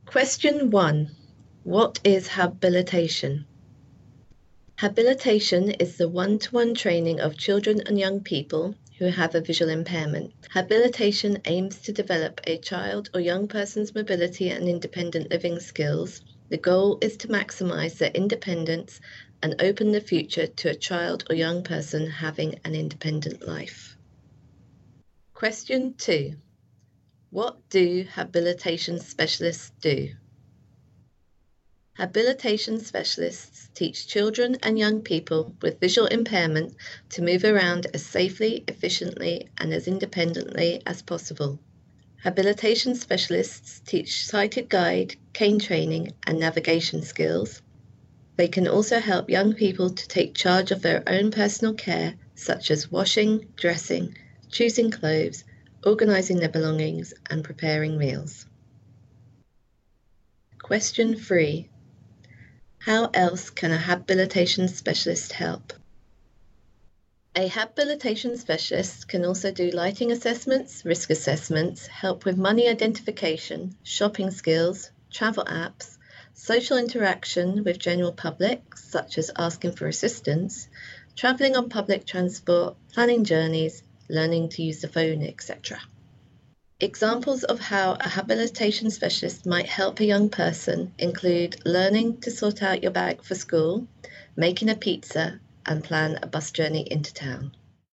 Question 1. What is habilitation? Habilitation is the one-to-one training of children and young people who have a visual impairment. Habilitation aims to develop a child or young person's mobility and independent living skills. The goal is to maximize their independence and open the future to a child or young person having an independent life. Question 2. What do habilitation specialists do? Habilitation specialists teach children and young people with visual impairment to move around as safely, efficiently, and as independently as possible. Habilitation specialists teach sighted guide, cane training, and navigation skills. They can also help young people to take charge of their own personal care, such as washing, dressing, choosing clothes, organizing their belongings, and preparing meals. Question 3. How else can a habilitation specialist help? A habilitation specialist can also do lighting assessments, risk assessments, help with money identification, shopping skills, travel apps, social interaction with general public, such as asking for assistance, traveling on public transport, planning journeys, learning to use the phone, etc. Examples of how a habilitation specialist might help a young person include learning to sort out your bag for school, making a pizza, and plan a bus journey into town.